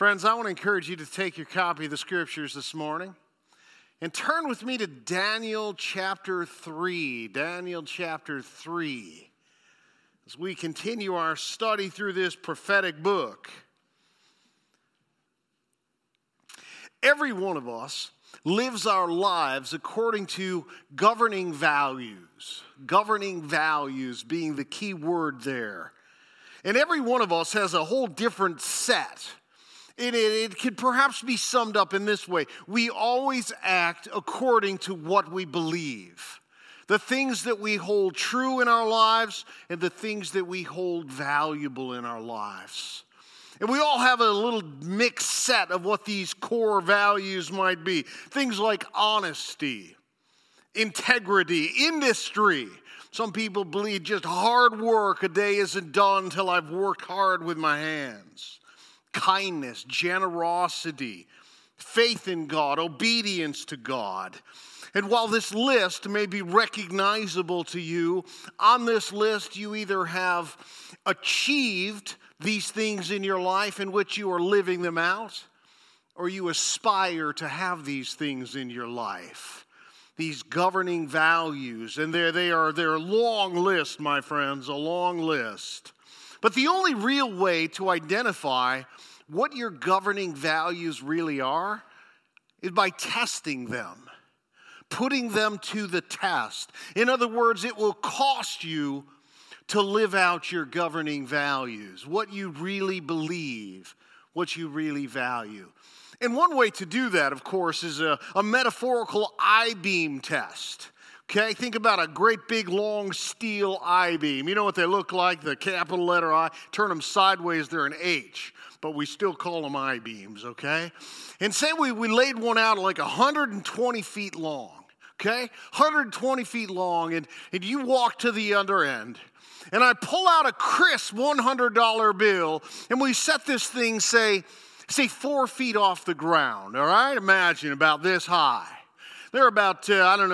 Friends, I want to encourage you to take your copy of the Scriptures this morning and turn with me to Daniel chapter 3. Daniel chapter 3. As we continue our study through this prophetic book. Every one of us lives our lives according to governing values. Governing values being the key word there. And every one of us has a whole different set. It could perhaps be summed up in this way. We always act according to what we believe. The things that we hold true in our lives and the things that we hold valuable in our lives. And we all have a little mixed set of what these core values might be. Things like honesty, integrity, industry. Some people believe just hard work, a day isn't done until I've worked hard with my hands. Kindness, generosity, faith in God, obedience to God. And while this list may be recognizable to you, on this list you either have achieved these things in your life in which you are living them out, or you aspire to have these things in your life. These governing values, and they're a long list, my friends, a long list. But the only real way to identify what your governing values really are is by testing them, putting them to the test. In other words, it will cost you to live out your governing values, what you really believe, what you really value. And one way to do that, of course, is a metaphorical I-beam test. Okay, think about a great big long steel I-beam. You know what they look like, the capital letter I. Turn them sideways, they're an H, but we still call them I-beams, okay? And say we laid one out like 120 feet long, okay? 120 feet long, and you walk to the other end. And I pull out a crisp $100 bill, and we set this thing, say 4 feet off the ground, all right? Imagine about this high. They're about,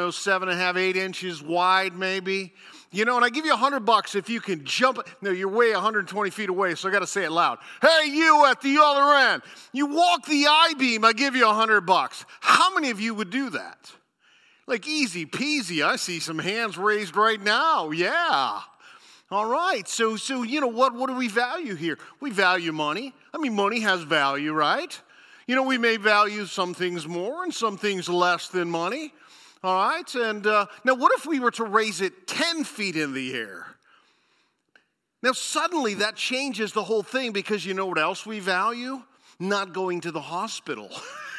7.5, 8 inches wide maybe. You know, and I give you $100 if you can jump. No, you're way 120 feet away, so I got to say it loud. Hey, you at the other end. You walk the I-beam, I give you $100. How many of you would do that? Like easy peasy. I see some hands raised right now. Yeah. All right. So you know what do we value here? We value money. I mean, money has value, right? You know, we may value some things more and some things less than money, all right? And now what if we were to raise it 10 feet in the air? Now suddenly that changes the whole thing because you know what else we value? Not going to the hospital.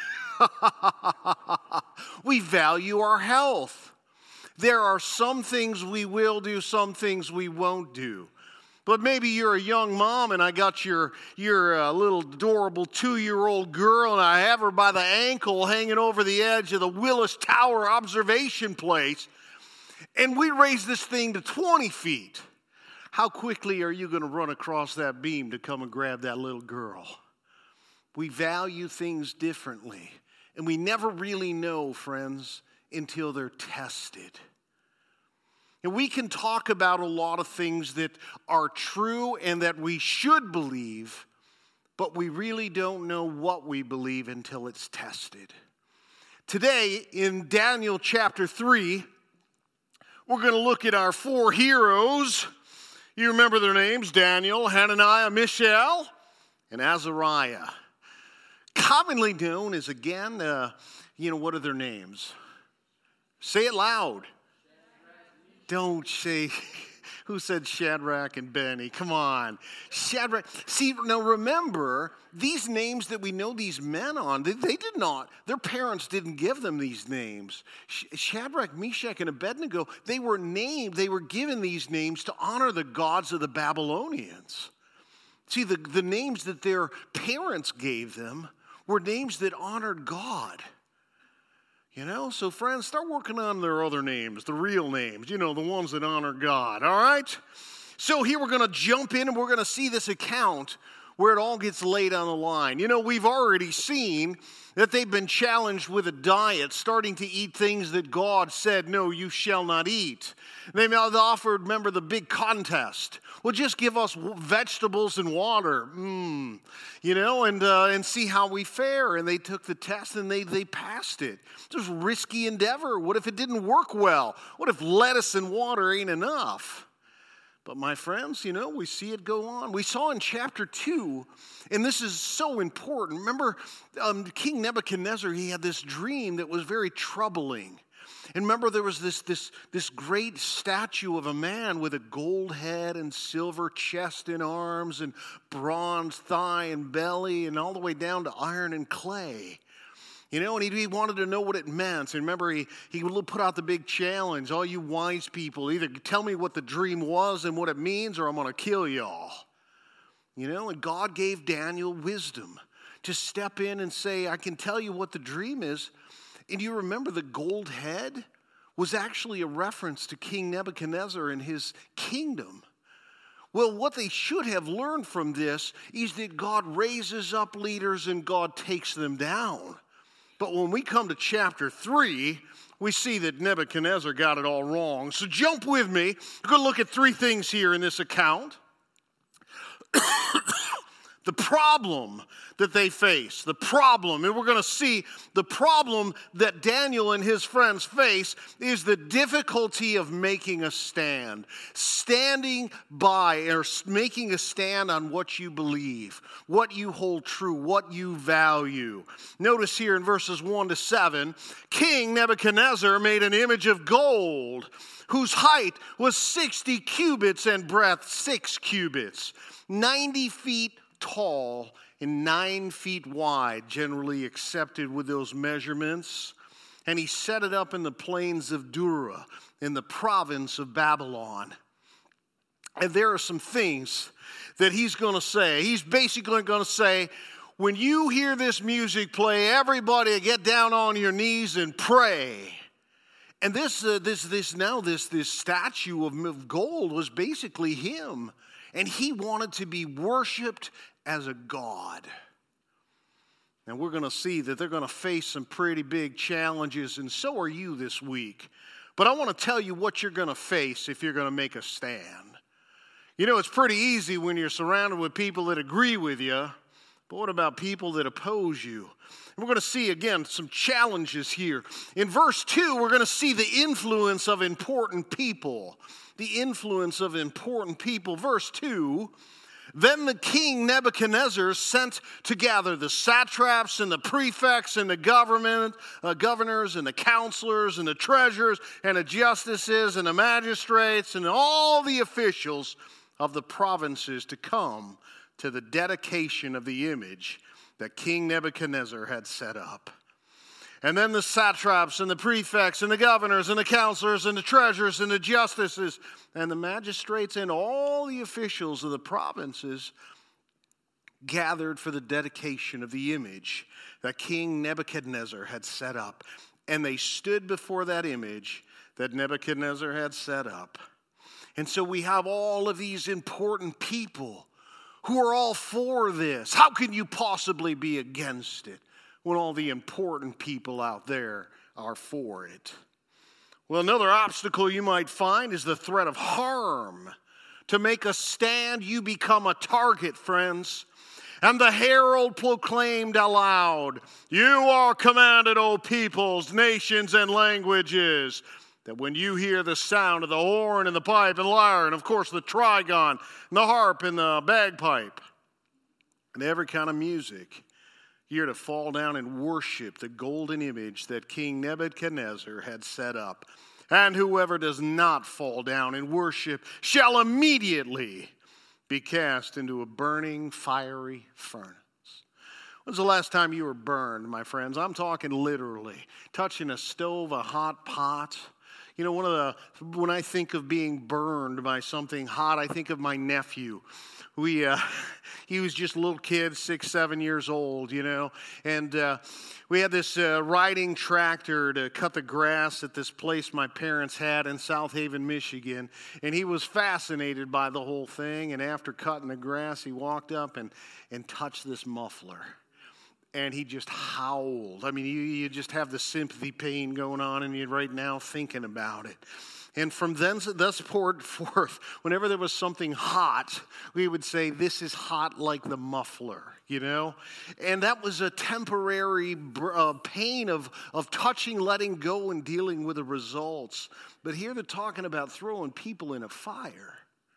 We value our health. There are some things we will do, some things we won't do. But maybe you're a young mom and I got your little adorable 2-year-old girl and I have her by the ankle hanging over the edge of the Willis Tower observation place. And we raise this thing to 20 feet. How quickly are you going to run across that beam to come and grab that little girl? We value things differently. And we never really know, friends, until they're tested. And we can talk about a lot of things that are true and that we should believe, but we really don't know what we believe until it's tested. Today, in Daniel chapter 3, we're going to look at our 4 heroes. You remember their names, Daniel, Hananiah, Mishael, and Azariah. Commonly known as, again, what are their names? Say it loud. Don't say, who said Shadrach and Benny? Come on. Shadrach. See, now remember, these names that we know these men on, they did not, their parents didn't give them these names. Shadrach, Meshach, and Abednego, they were given these names to honor the gods of the Babylonians. See, the names that their parents gave them were names that honored God. You know, so friends, start working on their other names, the real names, the ones that honor God, all right? So here we're going to jump in and we're going to see this account where it all gets laid on the line. You know, we've already seen that they've been challenged with a diet, starting to eat things that God said, no, you shall not eat. They've offered, remember, the big contest. Well, just give us vegetables and water, you know, and see how we fare. And they took the test and they passed it. It was a risky endeavor. What if it didn't work well? What if lettuce and water ain't enough? But my friends, you know, we see it go on. We saw in chapter 2, and this is so important. Remember, King Nebuchadnezzar, he had this dream that was very troubling. And remember, there was this great statue of a man with a gold head and silver chest and arms and bronze thigh and belly and all the way down to iron and clay. You know, and he wanted to know what it meant. And remember, he put out the big challenge. All you wise people, either tell me what the dream was and what it means, or I'm going to kill y'all. You know, and God gave Daniel wisdom to step in and say, I can tell you what the dream is. And you remember the gold head was actually a reference to King Nebuchadnezzar and his kingdom. Well, what they should have learned from this is that God raises up leaders and God takes them down. But when we come to chapter 3, we see that Nebuchadnezzar got it all wrong. So jump with me. We're going to look at 3 things here in this account. The problem that they face, and we're going to see the problem that Daniel and his friends face is the difficulty of making a stand. Standing by or making a stand on what you believe, what you hold true, what you value. Notice here in verses 1 to 7, King Nebuchadnezzar made an image of gold whose height was 60 cubits and breadth 6 cubits, 90 feet tall and 9 feet wide, generally accepted with those measurements. And he set it up in the plains of Dura, in the province of Babylon. And there are some things that he's going to say. He's basically going to say, when you hear this music play, everybody get down on your knees and pray. And this statue of gold was basically him. And he wanted to be worshiped as a god. And we're going to see that they're going to face some pretty big challenges, and so are you this week. But I want to tell you what you're going to face if you're going to make a stand. You know, it's pretty easy when you're surrounded with people that agree with you, but what about people that oppose you? And we're going to see, again, some challenges here. In verse 2, we're going to see the influence of important people. The influence of important people. Verse 2, then the king Nebuchadnezzar sent to gather the satraps and the prefects and the governors and the counselors and the treasurers and the justices and the magistrates and all the officials of the provinces to come to the dedication of the image that King Nebuchadnezzar had set up. And then the satraps and the prefects and the governors and the counselors and the treasurers and the justices and the magistrates and all the officials of the provinces gathered for the dedication of the image that King Nebuchadnezzar had set up. And they stood before that image that Nebuchadnezzar had set up. And so we have all of these important people who are all for this. How can you possibly be against it when all the important people out there are for it? Well, another obstacle you might find is the threat of harm. To make a stand, you become a target, friends. And the herald proclaimed aloud, "You are commanded, O peoples, nations, and languages, that when you hear the sound of the horn and the pipe and lyre, and of course the trigon, and the harp and the bagpipe, and every kind of music, you're to fall down and worship the golden image that King Nebuchadnezzar had set up. And whoever does not fall down and worship shall immediately be cast into a burning, fiery furnace." When's the last time you were burned, my friends? I'm talking literally. Touching a stove, a hot pot. You know, when I think of being burned by something hot, I think of my nephew. He was just a little kid, 6, 7 years old, you know, and we had this riding tractor to cut the grass at this place my parents had in South Haven, Michigan, and he was fascinated by the whole thing, and after cutting the grass, he walked up and touched this muffler. And he just howled. I mean, you just have the sympathy pain going on in you right now thinking about it. And from thus poured forth, whenever there was something hot, we would say, this is hot like the muffler, you know? And that was a temporary pain of touching, letting go, and dealing with the results. But here they're talking about throwing people in a fire.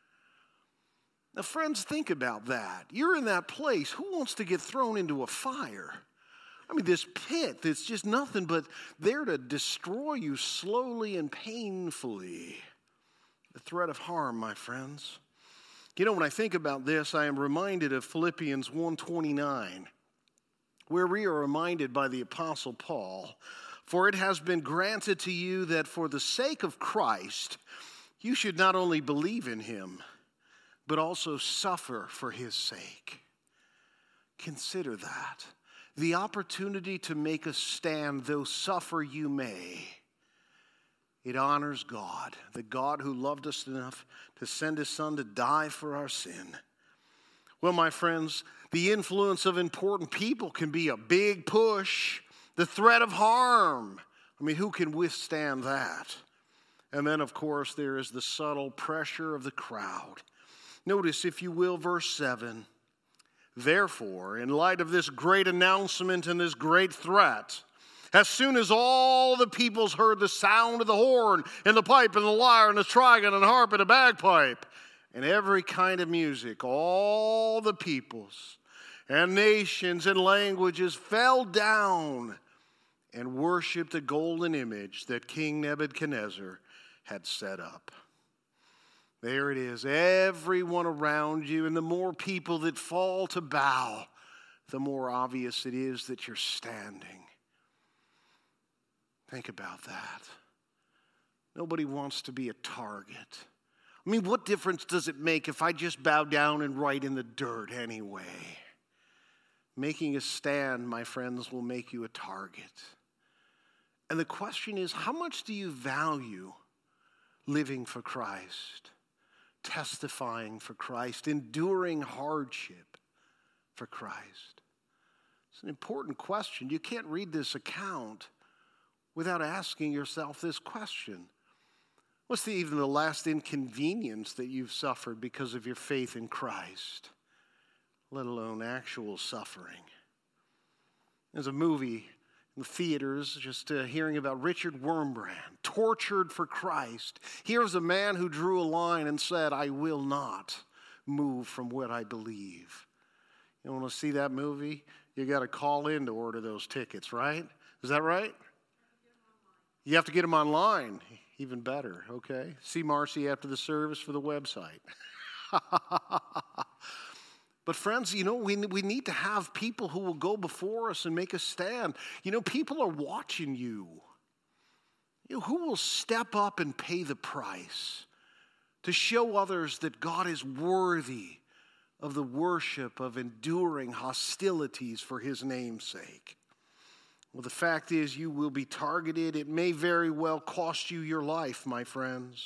Now, friends, think about that. You're in that place. Who wants to get thrown into a fire? I mean, this pit that's just nothing but there to destroy you slowly and painfully. The threat of harm, my friends. You know, when I think about this, I am reminded of Philippians 1:29, where we are reminded by the Apostle Paul, for it has been granted to you that for the sake of Christ, you should not only believe in him, but also suffer for his sake. Consider that. The opportunity to make a stand, though suffer you may. It honors God, the God who loved us enough to send his Son to die for our sin. Well, my friends, the influence of important people can be a big push. The threat of harm. I mean, who can withstand that? And then, of course, there is the subtle pressure of the crowd. Notice, if you will, verse 7. Therefore, in light of this great announcement and this great threat, as soon as all the peoples heard the sound of the horn and the pipe and the lyre and the trigon and the harp and the bagpipe and every kind of music, all the peoples and nations and languages fell down and worshiped the golden image that King Nebuchadnezzar had set up. There it is, everyone around you, and the more people that fall to bow, the more obvious it is that you're standing. Think about that. Nobody wants to be a target. I mean, what difference does it make if I just bow down and write in the dirt anyway? Making a stand, my friends, will make you a target. And the question is, how much do you value living for Christ? Testifying for Christ, enduring hardship for Christ? It's an important question. You can't read this account without asking yourself this question. What's even the last inconvenience that you've suffered because of your faith in Christ, let alone actual suffering? There's a movie in the theaters, just hearing about Richard Wurmbrand, tortured for Christ. Here's a man who drew a line and said, I will not move from what I believe. You want to see that movie? You got to call in to order those tickets, right? Is that right? You have to get them online. Even better, okay? See Marcy after the service for the website. But friends, you know, we need to have people who will go before us and make a stand. You know, people are watching you. You know, who will step up and pay the price to show others that God is worthy of the worship of enduring hostilities for his name's sake? Well, the fact is, you will be targeted. It may very well cost you your life, my friends.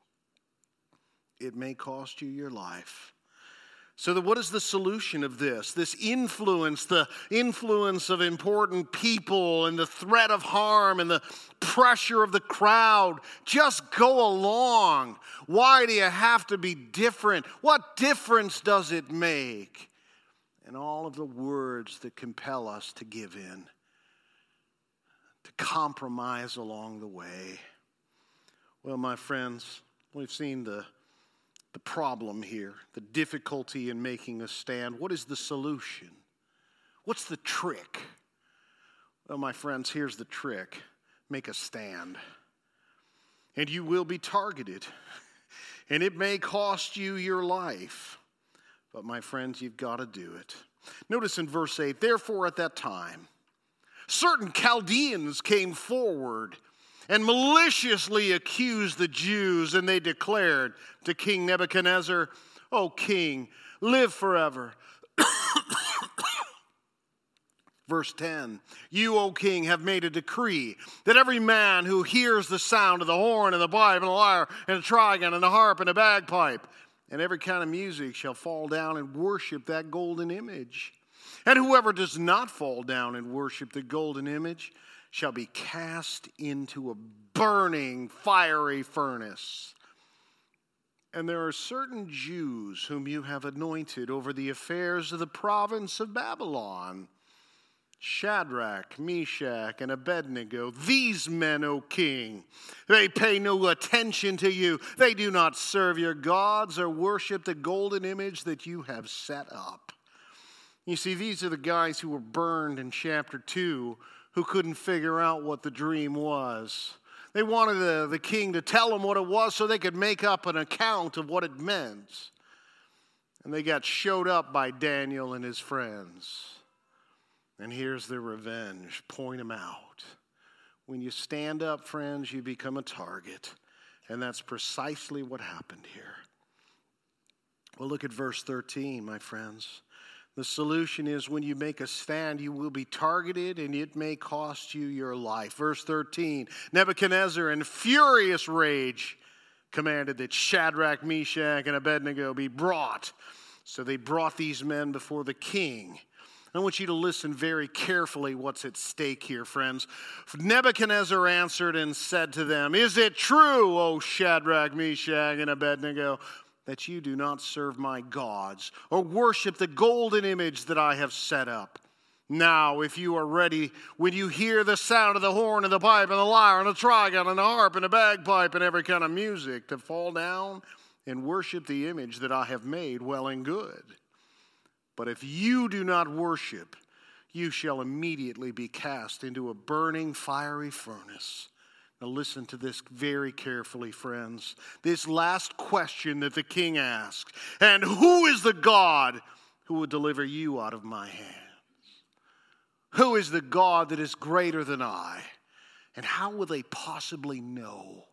It may cost you your life. So what is the solution of this? This influence, the influence of important people and the threat of harm and the pressure of the crowd. Just go along. Why do you have to be different? What difference does it make? And all of the words that compel us to give in, to compromise along the way. Well, my friends, we've seen the problem here, the difficulty in making a stand. What is the solution? What's the trick? Well, my friends, here's the trick. Make a stand. And you will be targeted. And it may cost you your life. But my friends, you've got to do it. Notice in verse 8, therefore at that time, certain Chaldeans came forward and maliciously accused the Jews, and they declared to King Nebuchadnezzar, "O king, live forever." Verse 10, "You, O king, have made a decree that every man who hears the sound of the horn and the pipe and the lyre and the trigon and the harp and the bagpipe and every kind of music shall fall down and worship that golden image. And whoever does not fall down and worship the golden image shall be cast into a burning fiery furnace. And there are certain Jews whom you have anointed over the affairs of the province of Babylon, Shadrach, Meshach, and Abednego. These men, O king, they pay no attention to you. They do not serve your gods or worship the golden image that you have set up." You see, these are the guys who were burned in chapter 2 who couldn't figure out what the dream was. They wanted the king to tell them what it was so they could make up an account of what it meant. And they got showed up by Daniel and his friends. And here's their revenge. Point them out. When you stand up, friends, you become a target. And that's precisely what happened here. Well, look at verse 13, my friends. The solution is when you make a stand, you will be targeted and it may cost you your life. Verse 13, Nebuchadnezzar in furious rage commanded that Shadrach, Meshach, and Abednego be brought. So they brought these men before the king. I want you to listen very carefully what's at stake here, friends. Nebuchadnezzar answered and said to them, "Is it true, O Shadrach, Meshach, and Abednego, that you do not serve my gods or worship the golden image that I have set up? Now, if you are ready, when you hear the sound of the horn and the pipe and the lyre and the trigon and the harp and the bagpipe and every kind of music, to fall down and worship the image that I have made, well and good. But if you do not worship, you shall immediately be cast into a burning fiery furnace." Now listen to this very carefully, friends. This last question that the king asked, "And who is the God who will deliver you out of my hands? Who is the God that is greater than I? And how will they possibly know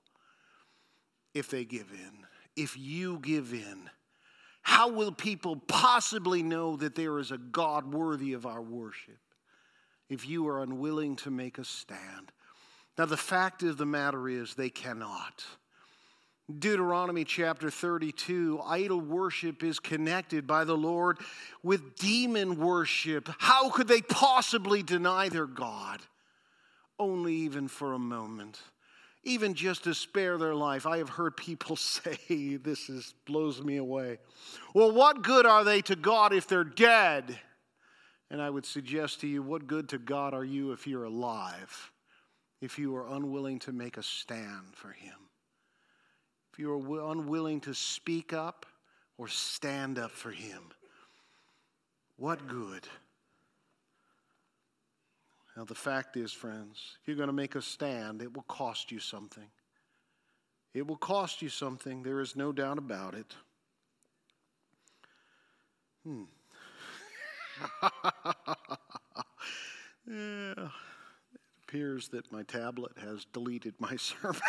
if they give in? If you give in, how will people possibly know that there is a God worthy of our worship if you are unwilling to make a stand?" Now, the fact of the matter is they cannot. Deuteronomy chapter 32, idol worship is connected by the Lord with demon worship. How could they possibly deny their God? Only even for a moment. Even just to spare their life. I have heard people say, blows me away, "Well, what good are they to God if they're dead?" And I would suggest to you, what good to God are you if you're alive? If you are unwilling to make a stand for him. If you are unwilling to speak up or stand up for him. What good? Now, the fact is, friends, if you're going to make a stand, it will cost you something. It will cost you something. There is no doubt about it. Yeah. It appears that my tablet has deleted my sermon.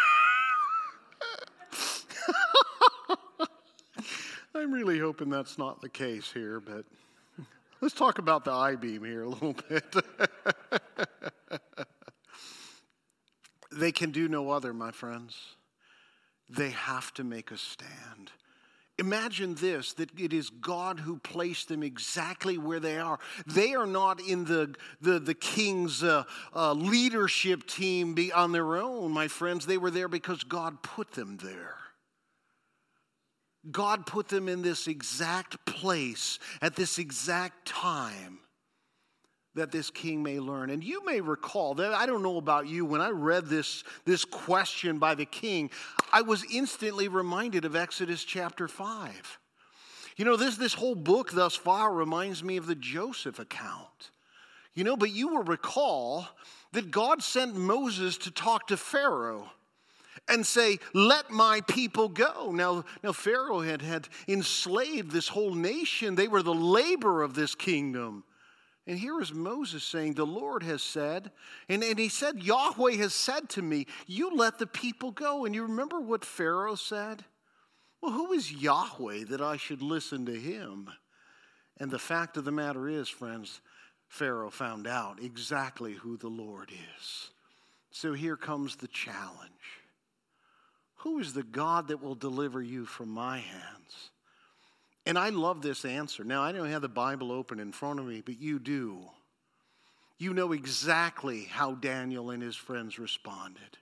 I'm really hoping that's not the case here, but let's talk about the I-beam here a little bit. They can do no other, my friends. They have to make a stand. Imagine this, that it is God who placed them exactly where they are. They are not in the king's leadership team on their own, my friends. They were there because God put them there. God put them in this exact place at this exact time that this king may learn. And you may recall that, I don't know about you, when I read this question by the king, I was instantly reminded of Exodus chapter 5. You know, this whole book thus far reminds me of the Joseph account. You know, but you will recall that God sent Moses to talk to Pharaoh and say, "Let my people go." Now Pharaoh had enslaved this whole nation. They were the labor of this kingdom. And here is Moses saying, the Lord has said, and he said, Yahweh has said to me, you let the people go. And you remember what Pharaoh said? Well, who is Yahweh that I should listen to him? And the fact of the matter is, friends, Pharaoh found out exactly who the Lord is. So here comes the challenge. Who is the God that will deliver you from my hands? And I love this answer. Now, I don't have the Bible open in front of me, but you do. You know exactly how Daniel and his friends responded.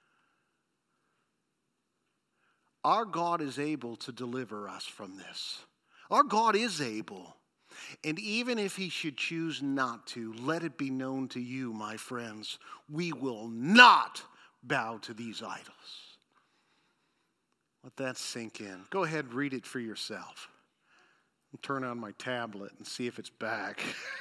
Our God is able to deliver us from this. Our God is able. And even if he should choose not to, let it be known to you, my friends, we will not bow to these idols. Let that sink in. Go ahead and read it for yourself. I'll turn on my tablet and see if it's back.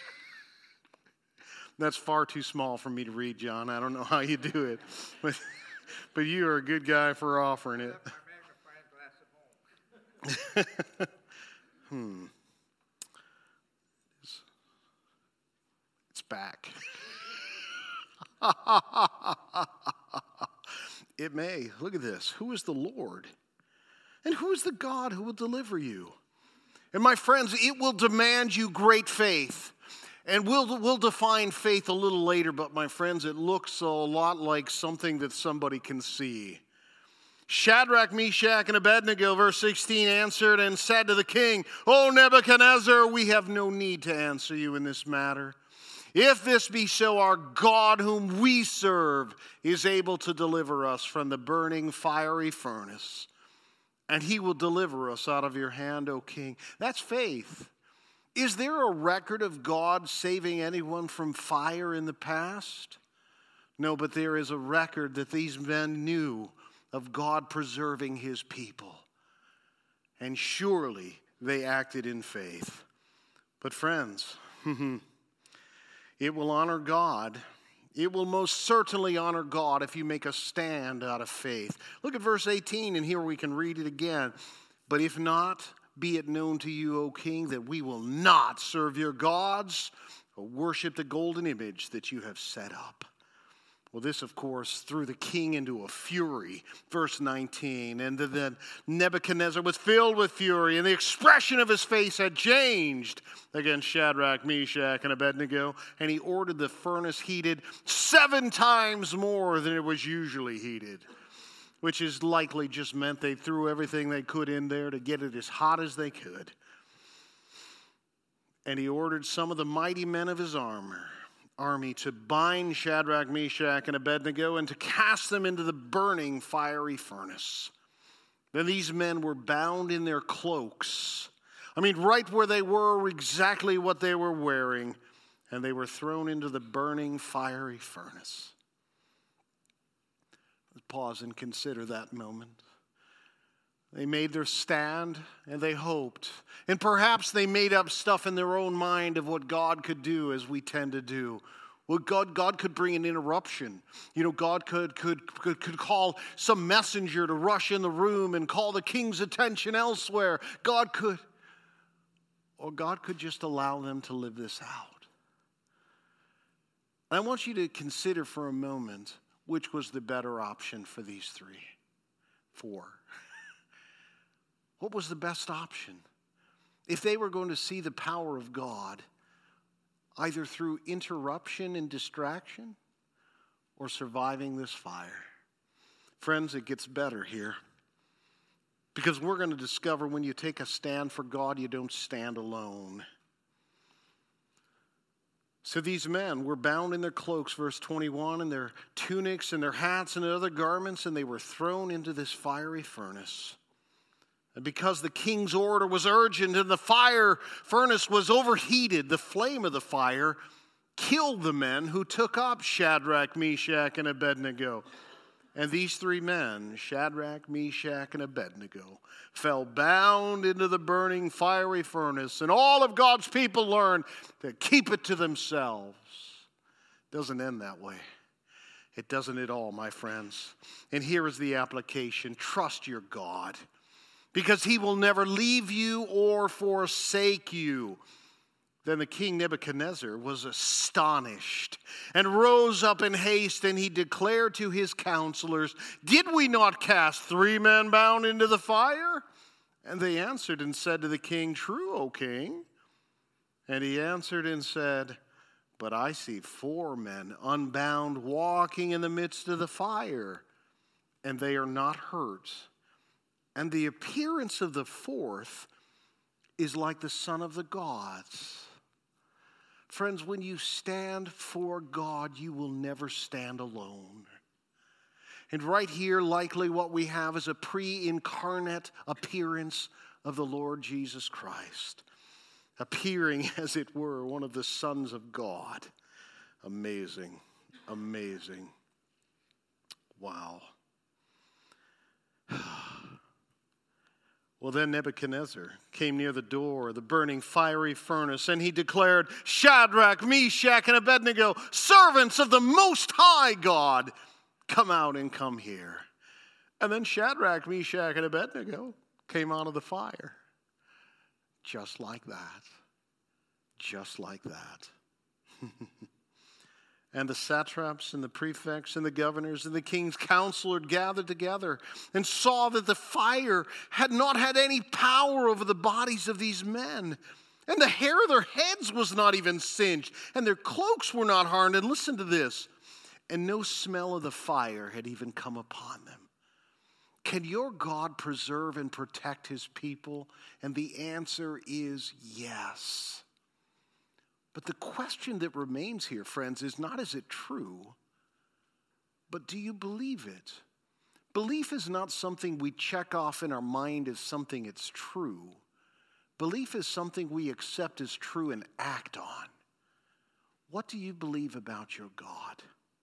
That's far too small for me to read, John. I don't know how you do it. But you are a good guy for offering it. It's back. It may. Look at this. Who is the Lord? And who is the God who will deliver you? And my friends, it will demand you great faith. And we'll define faith a little later, but my friends, it looks a lot like something that somebody can see. Shadrach, Meshach, and Abednego, verse 16, answered and said to the king, O Nebuchadnezzar, we have no need to answer you in this matter. If this be so, our God whom we serve is able to deliver us from the burning fiery furnace, and he will deliver us out of your hand, O king. That's faith. Is there a record of God saving anyone from fire in the past? No, but there is a record that these men knew of God preserving his people. And surely they acted in faith. But friends, it will honor God. It will most certainly honor God if you make a stand out of faith. Look at verse 18, and here we can read it again. But if not, be it known to you, O king, that we will not serve your gods or worship the golden image that you have set up. Well, this, of course, threw the king into a fury. Verse 19, and then Nebuchadnezzar was filled with fury, and the expression of his face had changed against Shadrach, Meshach, and Abednego, and he ordered the furnace heated 7 times more than it was usually heated, which is likely just meant they threw everything they could in there to get it as hot as they could. And he ordered some of the mighty men of his army to bind Shadrach, Meshach, and Abednego and to cast them into the burning fiery furnace. Then these men were bound in their cloaks. I mean, right where they were, exactly what they were wearing, and they were thrown into the burning fiery furnace. Let's pause and consider that moment. They made their stand, and they hoped. And perhaps they made up stuff in their own mind of what God could do, as we tend to do. Well, God could bring an interruption. You know, God could call some messenger to rush in the room and call the king's attention elsewhere. God could just allow them to live this out. I want you to consider for a moment which was the better option for these 4. What was the best option? If they were going to see the power of God, either through interruption and distraction or surviving this fire. Friends, it gets better here. Because we're going to discover when you take a stand for God, you don't stand alone. So these men were bound in their cloaks, verse 21, and their tunics and their hats and their other garments, and they were thrown into this fiery furnace. And because the king's order was urgent and the fire furnace was overheated, the flame of the fire killed the men who took up Shadrach, Meshach, and Abednego. And these 3 men, Shadrach, Meshach, and Abednego, fell bound into the burning fiery furnace. And all of God's people learned to keep it to themselves. It doesn't end that way. It doesn't at all, my friends. And here is the application. Trust your God, because he will never leave you or forsake you. Then the king Nebuchadnezzar was astonished and rose up in haste, and he declared to his counselors, "Did we not cast 3 men bound into the fire?" And they answered and said to the king, "True, O king." And he answered and said, "But I see 4 men unbound walking in the midst of the fire, and they are not hurt. And the appearance of the 4th is like the son of the gods." Friends, when you stand for God, you will never stand alone. And right here, likely what we have is a pre-incarnate appearance of the Lord Jesus Christ, appearing, as it were, one of the sons of God. Amazing, amazing. Wow. Well, then Nebuchadnezzar came near the door of the burning fiery furnace, and he declared, "Shadrach, Meshach, and Abednego, servants of the Most High God, come out and come here." And then Shadrach, Meshach, and Abednego came out of the fire. Just like that. Just like that. And the satraps and the prefects and the governors and the king's counselor gathered together and saw that the fire had not had any power over the bodies of these men. And the hair of their heads was not even singed, and their cloaks were not harmed. And listen to this. And no smell of the fire had even come upon them. Can your God preserve and protect his people? And the answer is yes. But the question that remains here, friends, is not is it true, but do you believe it? Belief is not something we check off in our mind as something it's true. Belief is something we accept as true and act on. What do you believe about your God?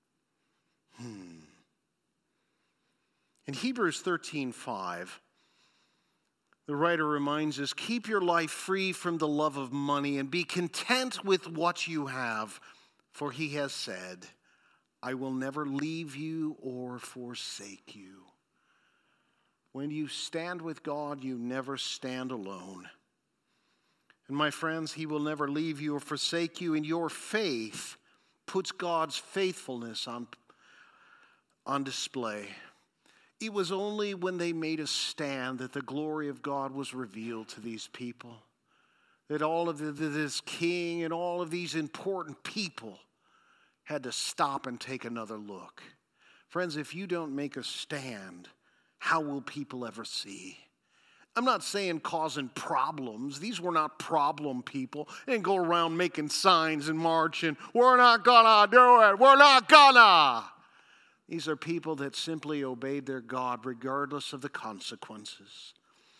In Hebrews 13:5, the writer reminds us, "Keep your life free from the love of money and be content with what you have, for he has said, I will never leave you or forsake you." When you stand with God, you never stand alone. And my friends, he will never leave you or forsake you, and your faith puts God's faithfulness on display. It was only when they made a stand that the glory of God was revealed to these people. That all of this king and all of these important people had to stop and take another look. Friends, if you don't make a stand, how will people ever see? I'm not saying causing problems. These were not problem people. They didn't go around making signs and marching. "We're not gonna do it. We're not gonna." These are people that simply obeyed their God regardless of the consequences.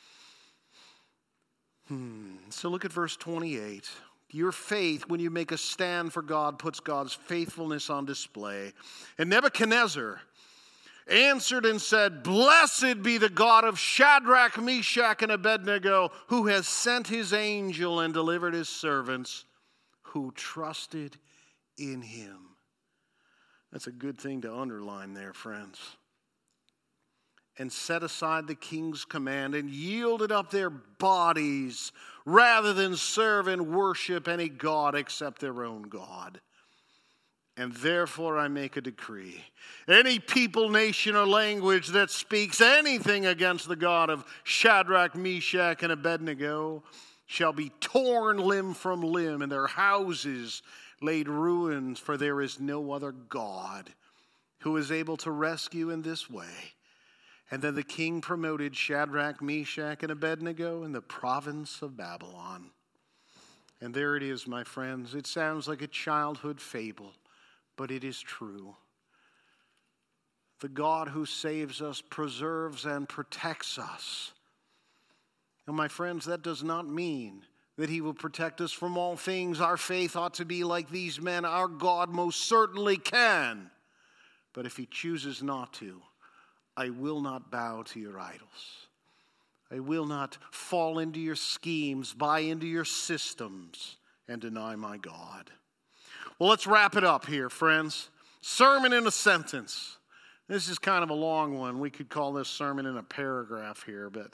So look at verse 28. Your faith, when you make a stand for God, puts God's faithfulness on display. And Nebuchadnezzar answered and said, "Blessed be the God of Shadrach, Meshach, and Abednego, who has sent his angel and delivered his servants who trusted in him." That's a good thing to underline there, friends. "And set aside the king's command and yielded up their bodies rather than serve and worship any god except their own God. And therefore I make a decree. Any people, nation, or language that speaks anything against the God of Shadrach, Meshach, and Abednego shall be torn limb from limb, and their houses laid ruins, for there is no other God who is able to rescue in this way." And then the king promoted Shadrach, Meshach, and Abednego in the province of Babylon. And there it is, my friends. It sounds like a childhood fable, but it is true. The God who saves us, preserves, and protects us. And my friends, that does not mean that he will protect us from all things. Our faith ought to be like these men. Our God most certainly can. But if he chooses not to, I will not bow to your idols. I will not fall into your schemes, buy into your systems, and deny my God. Well, let's wrap it up here, friends. Sermon in a sentence. This is kind of a long one. We could call this sermon in a paragraph here, but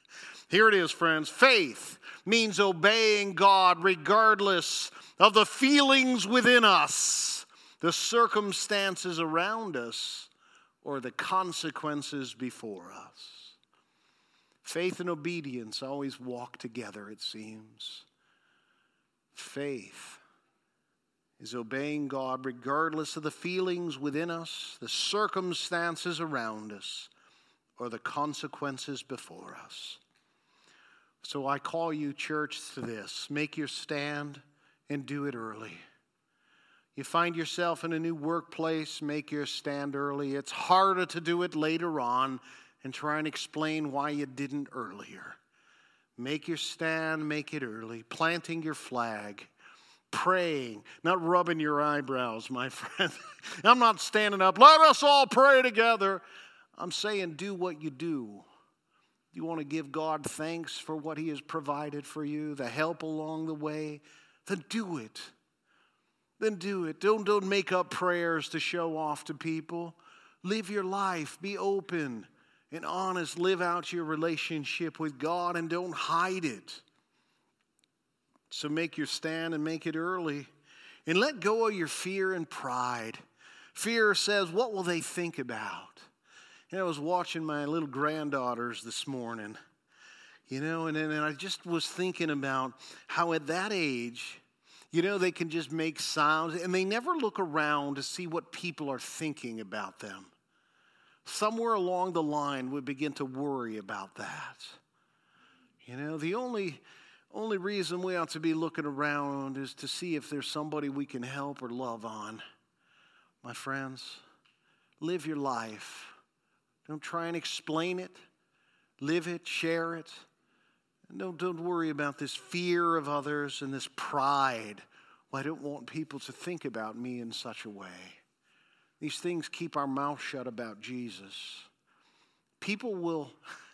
Here it is, friends. Faith means obeying God regardless of the feelings within us, the circumstances around us, or the consequences before us. Faith and obedience always walk together, it seems. Faith is obeying God regardless of the feelings within us, the circumstances around us, or the consequences before us. So I call you, church, to this. Make your stand and do it early. You find yourself in a new workplace, make your stand early. It's harder to do it later on and try and explain why you didn't earlier. Make your stand, make it early. Planting your flag. Praying, not rubbing your eyebrows, my friend. I'm not standing up, let us all pray together. I'm saying do what you do. You want to give God thanks for what He has provided for you, the help along the way, then do it. Then do it. Don't make up prayers to show off to people. Live your life. Be open and honest. Live out your relationship with God and don't hide it. So make your stand and make it early. And let go of your fear and pride. Fear says, what will they think about? I was watching my little granddaughters this morning, and I just was thinking about how at that age, they can just make sounds, and they never look around to see what people are thinking about them. Somewhere along the line, we begin to worry about that. The only reason we ought to be looking around is to see if there's somebody we can help or love on. My friends, live your life. Don't try and explain it. Live it, share it. And don't worry about this fear of others and this pride. Well, I don't want people to think about me in such a way. These things keep our mouth shut about Jesus. People will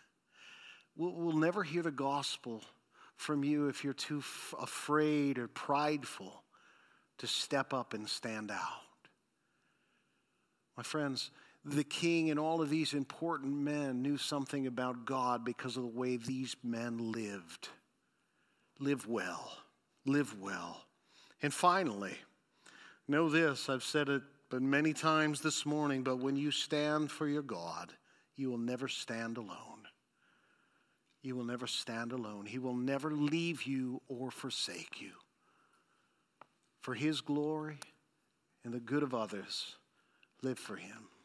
never hear the gospel from you if you're too afraid or prideful to step up and stand out. My friends, the king and all of these important men knew something about God because of the way these men lived. Live well. Live well. And finally, know this, I've said it many times this morning, but when you stand for your God, you will never stand alone. You will never stand alone. He will never leave you or forsake you. For His glory and the good of others, live for Him.